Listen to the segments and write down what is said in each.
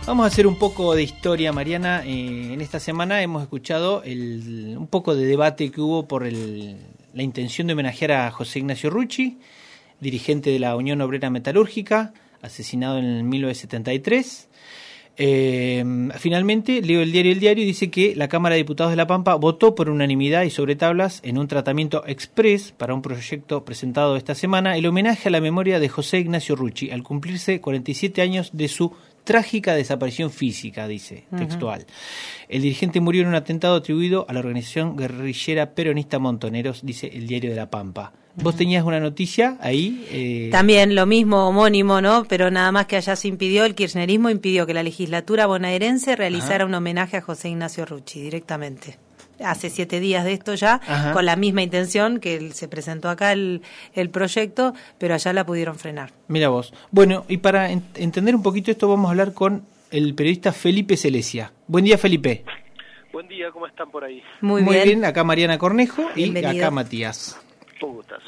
Vamos a hacer un poco de historia, Mariana. En esta semana hemos escuchado un poco de debate que hubo por la intención de homenajear a José Ignacio Rucci, dirigente de la Unión Obrera Metalúrgica, asesinado en 1973. Finalmente, leo el diario y dice que la Cámara de Diputados de La Pampa votó por unanimidad y sobre tablas en un tratamiento express para un proyecto presentado esta semana el homenaje a la memoria de José Ignacio Rucci al cumplirse 47 años de su trágica desaparición física, dice, textual. El dirigente murió en un atentado atribuido a la organización guerrillera peronista Montoneros, dice el diario de La Pampa. ¿Vos tenías una noticia ahí? También lo mismo, homónimo, ¿no? Pero nada más que allá se impidió, el kirchnerismo impidió que la legislatura bonaerense realizara un homenaje a José Ignacio Rucci directamente. Hace 7 días de esto ya, con la misma intención que se presentó acá el proyecto, pero allá la pudieron frenar. Mira vos. Bueno, y para entender un poquito esto vamos a hablar con el periodista Felipe Celesia. Buen día, Felipe. Buen día, ¿cómo están por ahí? Muy bien. Acá Mariana Cornejo. Bienvenido. Y acá Matías. Un gustazo.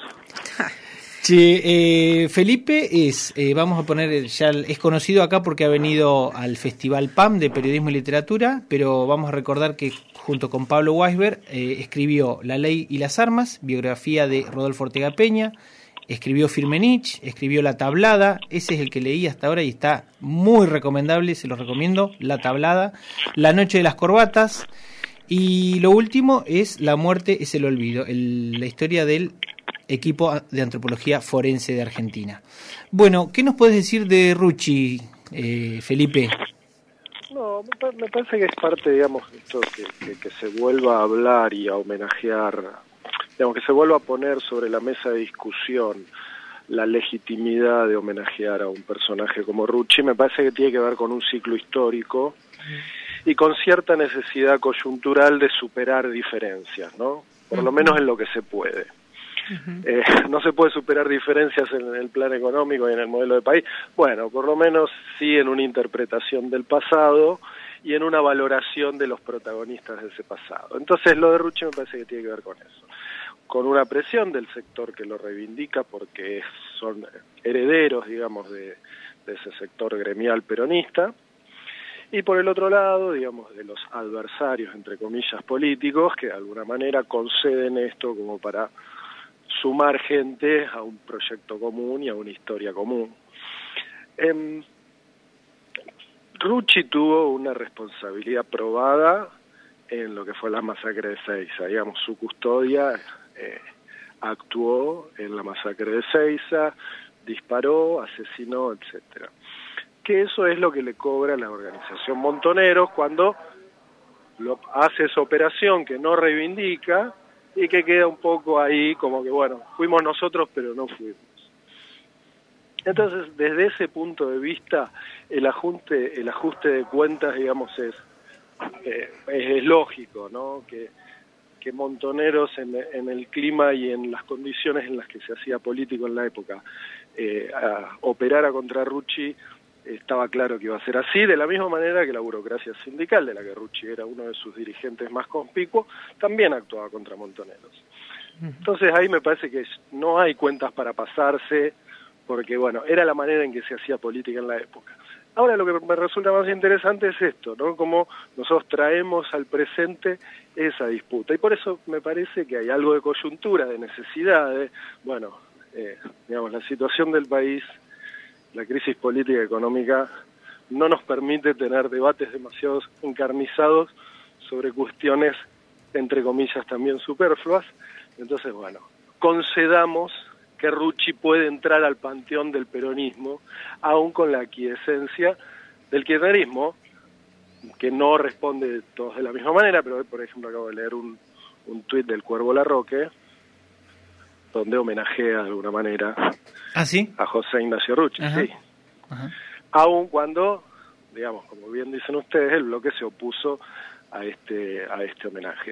Felipe es, vamos a poner, ya es conocido acá porque ha venido al Festival PAM de Periodismo y Literatura, pero vamos a recordar que junto con Pablo Weisberg escribió La Ley y las Armas, biografía de Rodolfo Ortega Peña, escribió Firmenich, escribió La Tablada, ese es el que leí hasta ahora y está muy recomendable, se lo recomiendo, La Tablada, La Noche de las Corbatas, y lo último es La Muerte es el Olvido, la historia del equipo de antropología forense de Argentina. Bueno, ¿qué nos puedes decir de Rucci, Felipe? No, me parece que es parte, digamos, esto que se vuelva a hablar y a homenajear, digamos, que se vuelva a poner sobre la mesa de discusión la legitimidad de homenajear a un personaje como Rucci, me parece que tiene que ver con un ciclo histórico y con cierta necesidad coyuntural de superar diferencias, ¿no? Por lo menos en lo que se puede. No se puede superar diferencias en el plan económico y en el modelo de país. Bueno, por lo menos sí en una interpretación del pasado y en una valoración de los protagonistas de ese pasado. Entonces lo de Rucci me parece que tiene que ver con eso. Con una presión del sector que lo reivindica porque son herederos, digamos, de ese sector gremial peronista. Y por el otro lado, digamos, de los adversarios, entre comillas, políticos, que de alguna manera conceden esto como para sumar gente a un proyecto común y a una historia común. Rucci tuvo una responsabilidad probada en lo que fue la masacre de Seiza, digamos, su custodia actuó en la masacre de Seiza, disparó, asesinó, etcétera. Que eso es lo que le cobra la organización Montoneros cuando hace esa operación que no reivindica y que queda un poco ahí como que, bueno, fuimos nosotros pero no fuimos. Entonces, desde ese punto de vista, el ajuste de cuentas, digamos, es lógico, ¿no? Que Montoneros en el clima y en las condiciones en las que se hacía político en la época operara contra Rucci, estaba claro que iba a ser así, de la misma manera que la burocracia sindical, de la que Rucci era uno de sus dirigentes más conspicuos, también actuaba contra Montoneros. Entonces ahí me parece que no hay cuentas para pasarse, porque bueno, era la manera en que se hacía política en la época. Ahora lo que me resulta más interesante es esto, ¿no? Cómo nosotros traemos al presente esa disputa. Y por eso me parece que hay algo de coyuntura, de necesidad, digamos, la situación del país, la crisis política y económica no nos permite tener debates demasiado encarnizados sobre cuestiones, entre comillas, también superfluas. Entonces, bueno, concedamos que Rucci puede entrar al panteón del peronismo, aún con la aquiescencia del kirchnerismo, que no responde todos de la misma manera, pero hoy, por ejemplo, acabo de leer un tuit del Cuervo Larroque, donde homenajea de alguna manera a José Ignacio Rucci, sí. Aun cuando, digamos, como bien dicen ustedes, el bloque se opuso a este homenaje.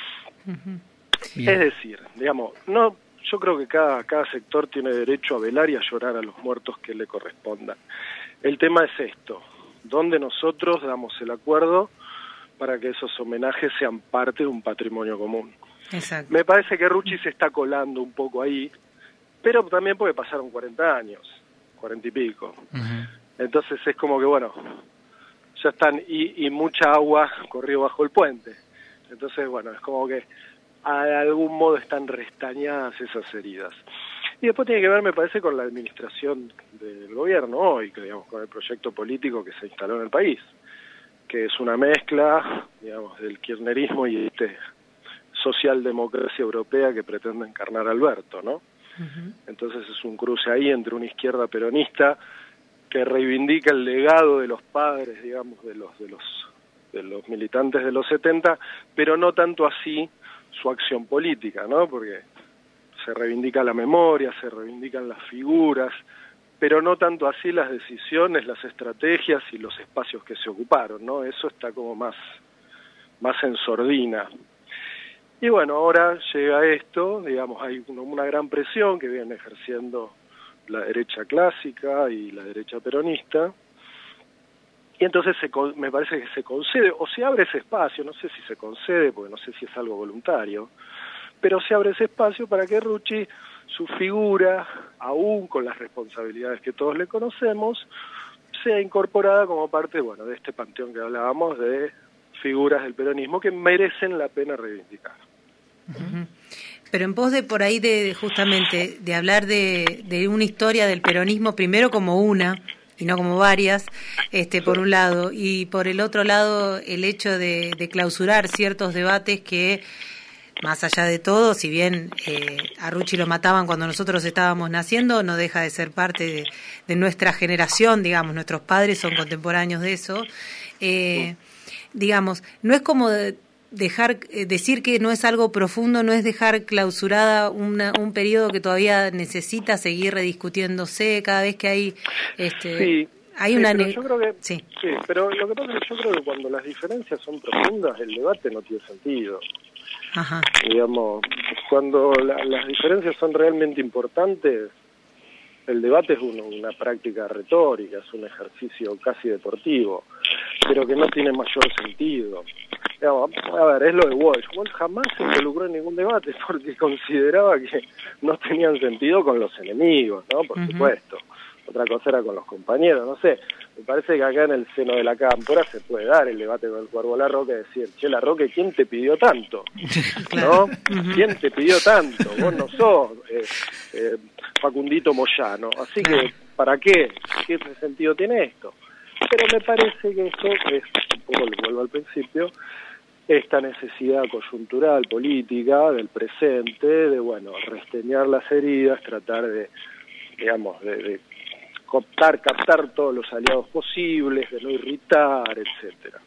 Es decir, digamos, yo creo que cada sector tiene derecho a velar y a llorar a los muertos que le correspondan. El tema es esto, donde nosotros damos el acuerdo para que esos homenajes sean parte de un patrimonio común. Exacto. Me parece que Rucci se está colando un poco ahí, pero también porque pasaron 40 años, 40 y pico. Entonces es como que, bueno, ya están, y mucha agua corrió bajo el puente. Entonces, bueno, es como que de algún modo están restañadas esas heridas. Y después tiene que ver, me parece, con la administración del gobierno hoy, que, digamos, con el proyecto político que se instaló en el país, que es una mezcla, digamos, del kirchnerismo y socialdemocracia europea que pretende encarnar Alberto, ¿no? Uh-huh. Entonces es un cruce ahí entre una izquierda peronista que reivindica el legado de los padres, digamos, de los militantes de los 70, pero no tanto así su acción política, ¿no? Porque se reivindica la memoria, se reivindican las figuras, pero no tanto así las decisiones, las estrategias y los espacios que se ocuparon, ¿no? Eso está como más en sordina. Y bueno, ahora llega esto, digamos, hay una gran presión que viene ejerciendo la derecha clásica y la derecha peronista, y entonces me parece que se concede, o se abre ese espacio, no sé si se concede, porque no sé si es algo voluntario, pero se abre ese espacio para que Rucci, su figura, aún con las responsabilidades que todos le conocemos, sea incorporada como parte, bueno, de este panteón que hablábamos de figuras del peronismo que merecen la pena reivindicar. Uh-huh. Pero en pos de por ahí de justamente de hablar de una historia del peronismo, primero como una y no como varias, por un lado, y por el otro lado el hecho de clausurar ciertos debates que, más allá de todo, si bien a Rucci lo mataban cuando nosotros estábamos naciendo, no deja de ser parte de nuestra generación, digamos, nuestros padres son contemporáneos de eso. Digamos, no es como decir que no es algo profundo, no es dejar clausurada un periodo que todavía necesita seguir rediscutiéndose cada vez que hay hay una pero yo creo que sí, pero lo que pasa es que yo creo que cuando las diferencias son profundas el debate no tiene sentido. Ajá. Digamos, cuando las diferencias son realmente importantes, el debate es una práctica retórica, es un ejercicio casi deportivo, pero que no tiene mayor sentido. Digamos, a ver, es lo de Walsh. Walsh jamás se involucró en ningún debate porque consideraba que no tenían sentido con los enemigos, ¿no? Por supuesto. Otra cosa era con los compañeros, no sé. Me parece que acá en el seno de la cámpora se puede dar el debate con el Cuervo Larroque, decir, che, Larroque, ¿quién te pidió tanto? ¿No? ¿Quién te pidió tanto? Vos no sos Facundito Moyano. Así que, ¿para qué? ¿Qué sentido tiene esto? Pero me parece que esto es, un poco lo vuelvo al principio, esta necesidad coyuntural, política, del presente, de, bueno, resteñar las heridas, tratar de, digamos, de captar todos los aliados posibles, de no irritar, etcétera.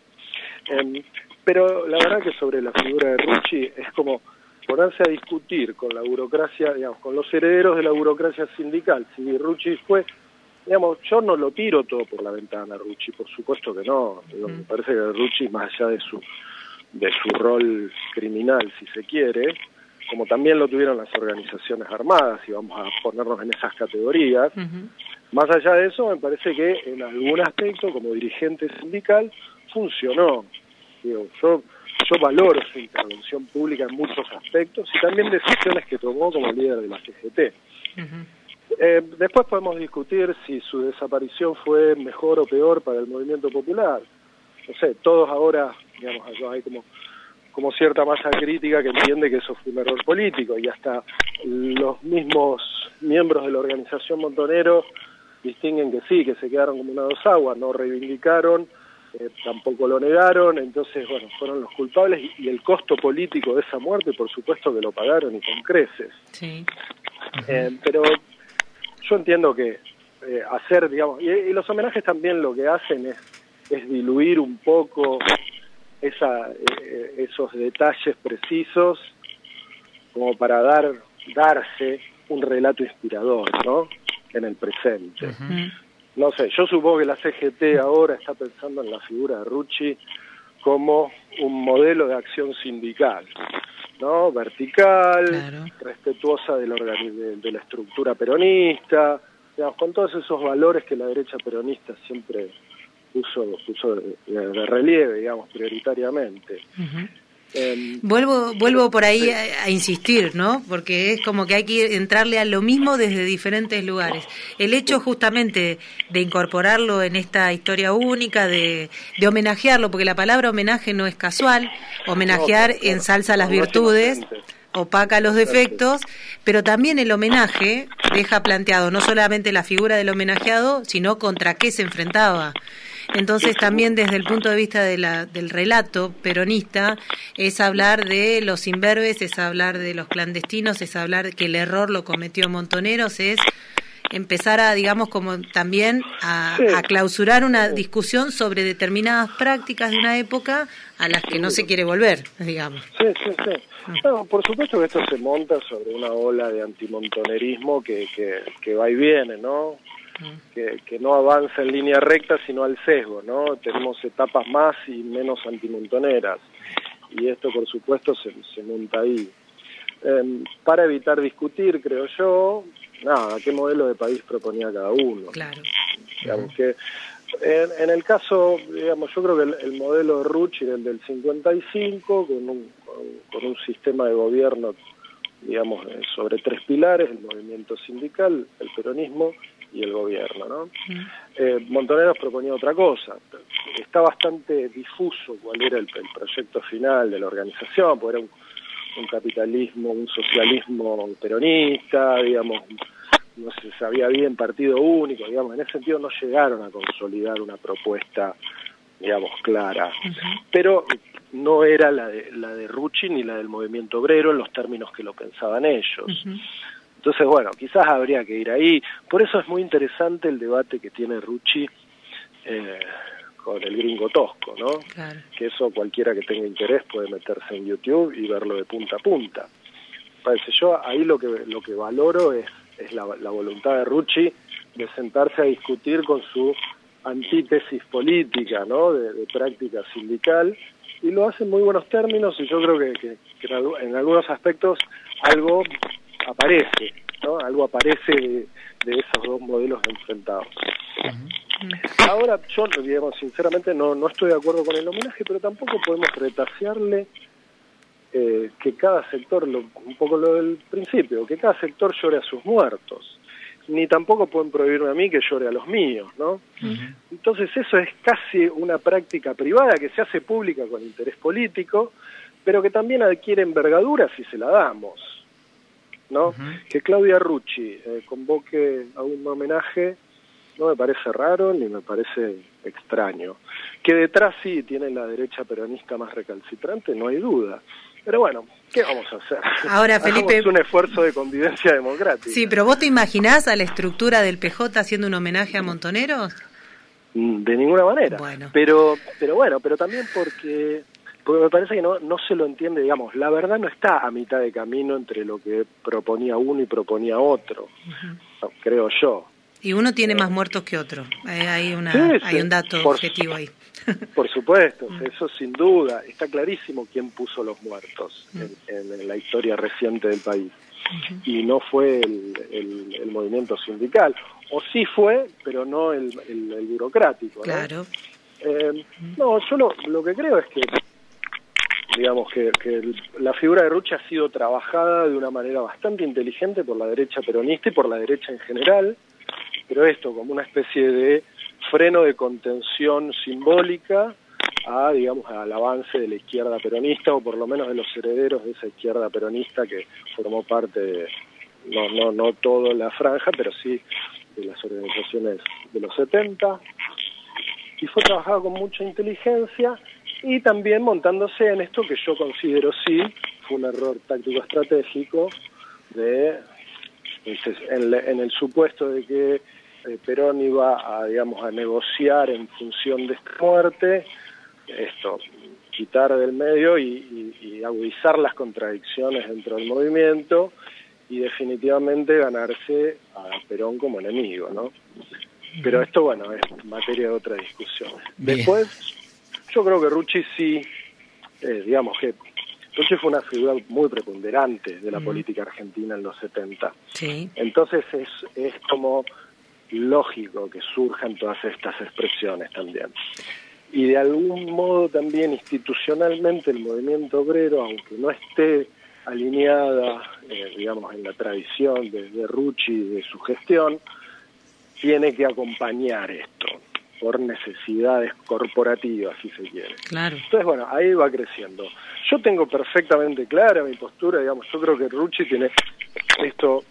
Pero la verdad que sobre la figura de Rucci es como ponerse a discutir con la burocracia, digamos, con los herederos de la burocracia sindical. Si Rucci fue, digamos, yo no lo tiro todo por la ventana, Rucci, por supuesto que no. Me parece que Rucci, más allá de su rol criminal, si se quiere, como también lo tuvieron las organizaciones armadas, y vamos a ponernos en esas categorías, más allá de eso, me parece que en algún aspecto, como dirigente sindical, funcionó. Digo, yo valoro su intervención pública en muchos aspectos y también decisiones que tomó como líder de la CGT. Después podemos discutir si su desaparición fue mejor o peor para el movimiento popular. No sé, todos ahora, digamos, hay como cierta masa crítica que entiende que eso fue un error político, y hasta los mismos miembros de la organización Montonero distinguen que sí, que se quedaron como una dos aguas, no reivindicaron, tampoco lo negaron, entonces, bueno, fueron los culpables, y el costo político de esa muerte, por supuesto que lo pagaron, y con creces. Sí. Pero yo entiendo que hacer, digamos, y los homenajes también lo que hacen es diluir un poco esos detalles precisos como para darse un relato inspirador, ¿no?, en el presente. No sé, yo supongo que la CGT ahora está pensando en la figura de Rucci como un modelo de acción sindical, ¿no?, vertical, claro, respetuosa de la estructura peronista, digamos, con todos esos valores que la derecha peronista siempre puso de relieve, digamos, prioritariamente. Vuelvo por ahí a insistir, ¿no? Porque es como que hay que entrarle a lo mismo desde diferentes lugares. El hecho justamente de incorporarlo en esta historia única, de homenajearlo, porque la palabra homenaje no es casual, homenajear ensalza las virtudes, opaca los defectos, pero también el homenaje deja planteado no solamente la figura del homenajeado, sino contra qué se enfrentaba. Entonces también desde el punto de vista del relato peronista es hablar de los imberbes, es hablar de los clandestinos, es hablar de que el error lo cometió Montoneros, es empezar a, digamos, como también a clausurar una discusión sobre determinadas prácticas de una época a las que no se quiere volver, digamos. Sí. No, por supuesto que esto se monta sobre una ola de antimontonerismo que va y viene, ¿no? Que no avanza en línea recta sino al sesgo, ¿no? Tenemos etapas más y menos antimontoneras y esto por supuesto se monta ahí. Para evitar discutir, creo yo, qué modelo de país proponía cada uno. Claro. Digamos que en el caso, digamos, yo creo que el modelo de Rucci era el del 55 con un sistema de gobierno, digamos, sobre 3 pilares: el movimiento sindical, el peronismo y el gobierno, ¿no? Montoneros proponía otra cosa. Está bastante difuso cuál era el proyecto final de la organización, porque era un capitalismo, un socialismo peronista, digamos, no se sabía bien, partido único, digamos, en ese sentido no llegaron a consolidar una propuesta, digamos, clara. Pero no era la de Rucci ni la del movimiento obrero en los términos que lo pensaban ellos. Entonces, bueno, quizás habría que ir ahí. Por eso es muy interesante el debate que tiene Rucci con el gringo Tosco, ¿no? Claro. Que eso cualquiera que tenga interés puede meterse en YouTube y verlo de punta a punta. Parece yo, ahí lo que valoro es la voluntad de Rucci de sentarse a discutir con su antítesis política, ¿no? De práctica sindical, y lo hace en muy buenos términos, y yo creo que en algunos aspectos algo aparece, ¿no? Algo aparece de esos dos modelos enfrentados. Ahora, yo, digamos, sinceramente no estoy de acuerdo con el homenaje, pero tampoco podemos retasearle que cada sector, un poco lo del principio, que cada sector llore a sus muertos. Ni tampoco pueden prohibirme a mí que llore a los míos, ¿no? Entonces eso es casi una práctica privada que se hace pública con interés político, pero que también adquiere envergadura si se la damos, ¿no? Que Claudia Rucci convoque a un homenaje no me parece raro ni me parece extraño. Que detrás sí tiene la derecha peronista más recalcitrante, no hay duda. Pero bueno, ¿qué vamos a hacer? Ahora, Felipe, hagamos un esfuerzo de convivencia democrática. Sí, pero ¿vos te imaginás a la estructura del PJ haciendo un homenaje a Montoneros? De ninguna manera. Bueno. Pero también porque me parece que no se lo entiende, digamos, la verdad no está a mitad de camino entre lo que proponía uno y proponía otro, creo yo. Y uno tiene más muertos que otro. Hay un dato objetivo ahí. Por supuesto, eso sin duda. Está clarísimo quién puso los muertos en la historia reciente del país. Y no fue el movimiento sindical. O sí fue, pero no el burocrático, ¿no? Claro. Yo lo que creo es que, digamos, que la figura de Rucci ha sido trabajada de una manera bastante inteligente por la derecha peronista y por la derecha en general, pero esto como una especie de freno de contención simbólica digamos, al avance de la izquierda peronista, o por lo menos de los herederos de esa izquierda peronista que formó parte de, no toda la franja, pero sí de las organizaciones de los 70, y fue trabajada con mucha inteligencia y también montándose en esto que yo considero fue un error táctico estratégico en el supuesto de que Perón iba a negociar en función de esta muerte, quitar del medio y agudizar las contradicciones dentro del movimiento y definitivamente ganarse a Perón como enemigo, ¿no? Pero esto, bueno, es materia de otra discusión. Bien. Después, yo creo que Rucci digamos que Rucci fue una figura muy preponderante de la política argentina en los 70. Sí. Entonces es como lógico que surjan todas estas expresiones también. y de algún modo también institucionalmente el movimiento obrero, aunque no esté alineada, digamos, en la tradición de Rucci y de su gestión, tiene que acompañar esto por necesidades corporativas, si se quiere. Claro. Entonces, bueno, ahí va creciendo. Yo tengo perfectamente clara mi postura, digamos, yo creo que Rucci tiene esto,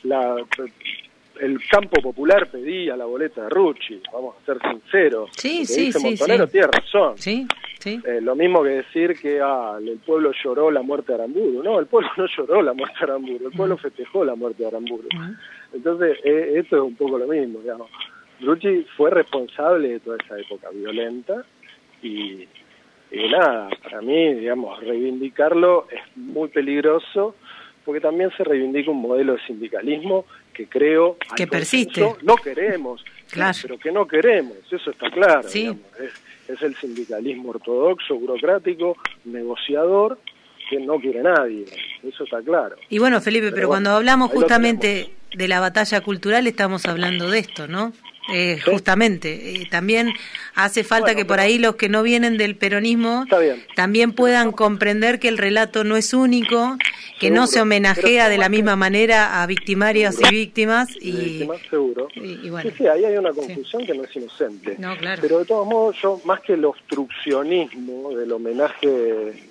el campo popular pedía la boleta de Rucci, vamos a ser sinceros. Sí, Montonero tiene razón. Sí, sí. Lo mismo que decir que el pueblo lloró la muerte de Aramburu. No, el pueblo no lloró la muerte de Aramburu, el pueblo festejó la muerte de Aramburu. Entonces, esto es un poco lo mismo, digamos. Rucci fue responsable de toda esa época violenta y nada, para mí, digamos, reivindicarlo es muy peligroso porque también se reivindica un modelo de sindicalismo que creo que persiste. No queremos, claro. Pero que no queremos, eso está claro. Sí. Digamos, es el sindicalismo ortodoxo, burocrático, negociador, que no quiere nadie, eso está claro. Y bueno, Felipe, pero cuando hablamos justamente de la batalla cultural estamos hablando de esto, ¿no? ¿Sí? Justamente, también hace falta que por ahí los que no vienen del peronismo también puedan comprender que el relato no es único, que seguro, no se homenajea de la misma manera a victimarios seguro. Y víctimas. Seguro. Y bueno. Sí, ahí hay una confusión que no es inocente. No, claro. Pero de todos modos, yo más que el obstruccionismo del homenaje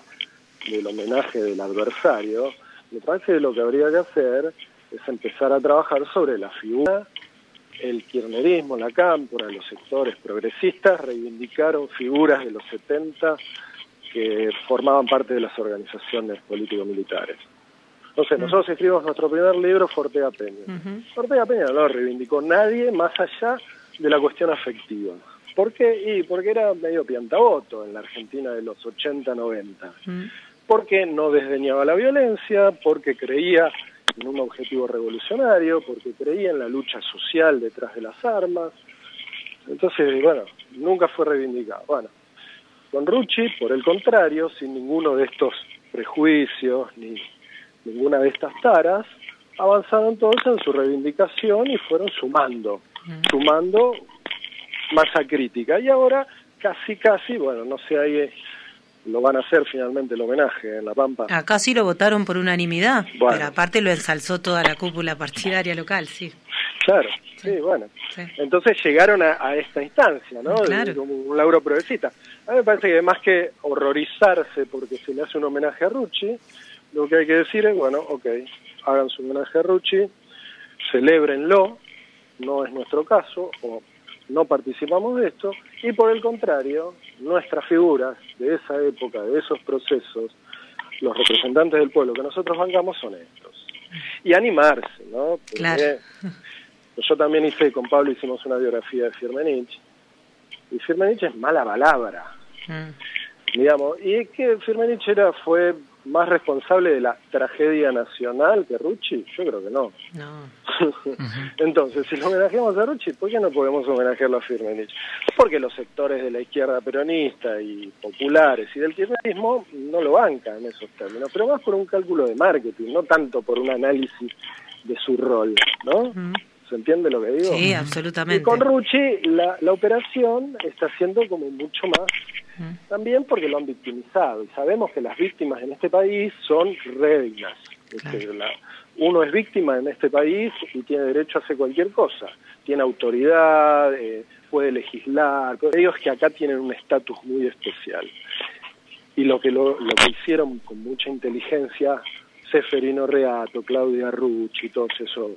del adversario, me parece que lo que habría que hacer es empezar a trabajar sobre la figura. El kirchnerismo, la cámpora, los sectores progresistas reivindicaron figuras de los 70 que formaban parte de las organizaciones político-militares. Entonces, nosotros escribimos nuestro primer libro, Ortega Peña. Ortega Peña no lo reivindicó nadie más allá de la cuestión afectiva. ¿Por qué? Porque era medio piantaboto en la Argentina de los 80-90. Porque no desdeñaba la violencia, porque creía en un objetivo revolucionario, porque creía en la lucha social detrás de las armas. Entonces, bueno, nunca fue reivindicado. Bueno, con Rucci, por el contrario, sin ninguno de estos prejuicios ni ninguna de estas taras, avanzaron todos en su reivindicación y fueron sumando masa crítica. Y ahora, casi, bueno, no sé, ahí lo van a hacer finalmente el homenaje en La Pampa. Acá sí lo votaron por unanimidad, bueno. Pero aparte lo ensalzó toda la cúpula partidaria local, sí. Claro, sí, bueno. Sí. Entonces llegaron a esta instancia, ¿no? Claro. De un logro progresista. A mí me parece que más que horrorizarse porque se le hace un homenaje a Rucci, lo que hay que decir es, bueno, ok, hagan su homenaje a Rucci, celébrenlo, no es nuestro caso, o no participamos de esto, y por el contrario, nuestras figuras de esa época, de esos procesos, los representantes del pueblo que nosotros bancamos son estos. Y animarse, ¿no? Porque claro. Yo también con Pablo hicimos una biografía de Firmenich, y Firmenich es mala palabra, digamos, y es que Firmenich fue más responsable de la tragedia nacional que Rucci. Yo creo que no. Entonces, si lo homenajeamos a Rucci, ¿por qué no podemos homenajearlo a Firmenich? Porque los sectores de la izquierda peronista y populares y del kirchnerismo no lo bancan en esos términos, pero más por un cálculo de marketing, no tanto por un análisis de su rol, ¿no? ¿Se entiende lo que digo? Sí, absolutamente. Y con Rucci la operación está siendo como mucho más, también porque lo han victimizado, y sabemos que las víctimas en este país son reglas. Claro. Uno es víctima en este país y tiene derecho a hacer cualquier cosa, tiene autoridad, puede legislar, pero ellos que acá tienen un estatus muy especial. Y lo que hicieron con mucha inteligencia Seferino Reato, Claudia Rucci, todo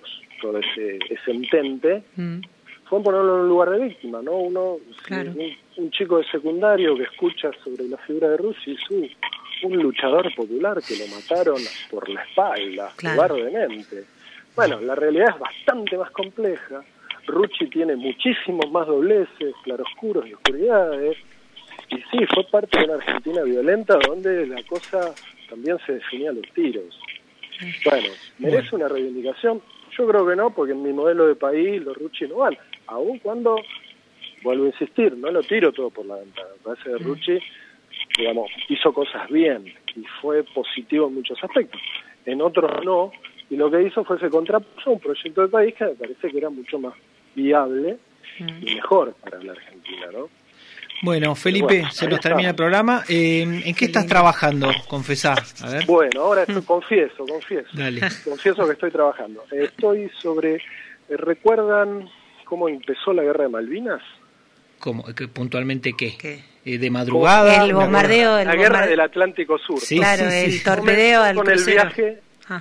ese entente, fue ponerlo en un lugar de víctima, ¿no? Claro. Un chico de secundario que escucha sobre la figura de Rucci, un luchador popular que lo mataron por la espalda, cobardemente. Bueno, la realidad es bastante más compleja. Rucci tiene muchísimos más dobleces, claroscuros y oscuridades. Y sí, fue parte de una Argentina violenta donde la cosa también se definía a los tiros. Bueno, ¿merece una reivindicación? Yo creo que no, porque en mi modelo de país los Rucci no van. Aun cuando, vuelvo a insistir, no lo tiro todo por la ventana. Me parece que Rucci, digamos, hizo cosas bien y fue positivo en muchos aspectos. En otros no, y lo que hizo fue se contrapuso a un proyecto de país que me parece que era mucho más viable y mejor para la Argentina, ¿no? Bueno, Felipe, se nos termina el programa. ¿En qué estás trabajando? Confesá, a ver. Bueno, ahora confieso. Dale. Confieso que estoy trabajando. Estoy sobre... ¿Recuerdan cómo empezó la Guerra de Malvinas? ¿Cómo? ¿Puntualmente qué? ¿De madrugada? El bombardeo. La guerra del Atlántico Sur. Sí, claro, el torpedeo al crucero. El viaje...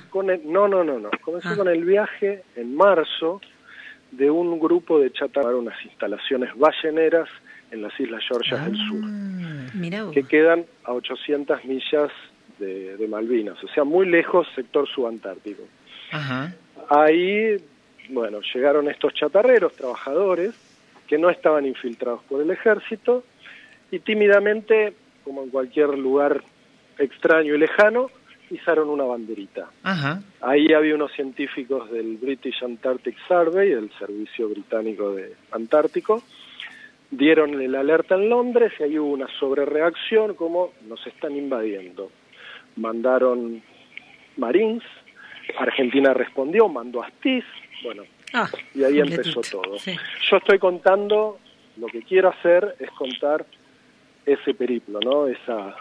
No. Comenzó con el viaje en marzo de un grupo de chatarra, unas instalaciones balleneras en las Islas Georgias del Sur, que quedan a 800 millas de Malvinas, o sea, muy lejos, sector subantártico. Ajá. Ahí, bueno, llegaron estos chatarreros, trabajadores, que no estaban infiltrados por el ejército, y tímidamente, como en cualquier lugar extraño y lejano, izaron una banderita. Ajá. Ahí había unos científicos del British Antarctic Survey, el Servicio Británico de Antártico, dieron el alerta en Londres y ahí hubo una sobrereacción, como nos están invadiendo. Mandaron Marines, Argentina respondió, mandó Astiz, bueno, y ahí empezó todo. Sí. Yo estoy contando, lo que quiero hacer es contar ese periplo, ¿no? Esa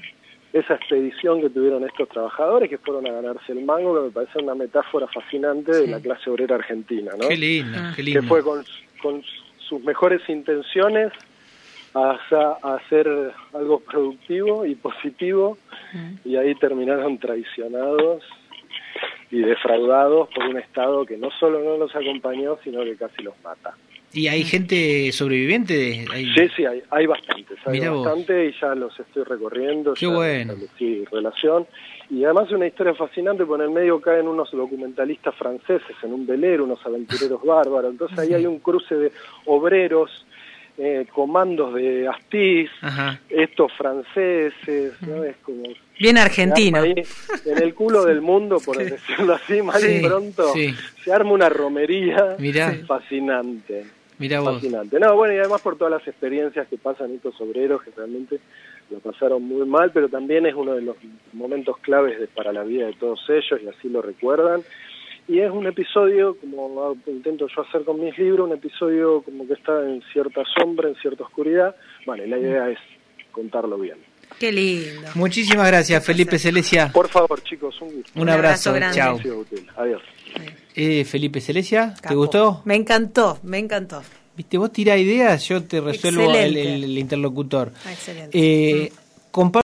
expedición que tuvieron estos trabajadores que fueron a ganarse el mango, que me parece una metáfora fascinante de la clase obrera argentina, ¿no? Qué lindo, qué lindo. Que fue con sus mejores intenciones a hacer algo productivo y positivo, y ahí terminaron traicionados y defraudados por un Estado que no solo no los acompañó, sino que casi los mata. ¿Y hay gente sobreviviente? Sí, hay bastantes. Y ya los estoy recorriendo. Qué ya bueno. Sí, relación. Y además es una historia fascinante, porque en el medio caen unos documentalistas franceses en un velero, unos aventureros bárbaros. Entonces ahí hay un cruce de obreros, comandos de Astiz, estos franceses, ¿no? Es como... Bien argentino. Ahí, en el culo del mundo, por decirlo así, mal y pronto, se arma una romería fascinante. Mirá vos. Fascinante. No, bueno, y además por todas las experiencias que pasan estos obreros, que realmente lo pasaron muy mal, pero también es uno de los momentos claves para la vida de todos ellos, y así lo recuerdan. Y es un episodio, como intento yo hacer con mis libros, un episodio como que está en cierta sombra, en cierta oscuridad. Bueno, y la idea es contarlo bien. Qué lindo. Muchísimas gracias, Felipe Selesia. Por favor, chicos, un gusto. Un abrazo, chao. Adiós. Felipe Selesia, ¿te gustó? Me encantó. Viste, vos tirá ideas, yo te resuelvo el interlocutor. Excelente.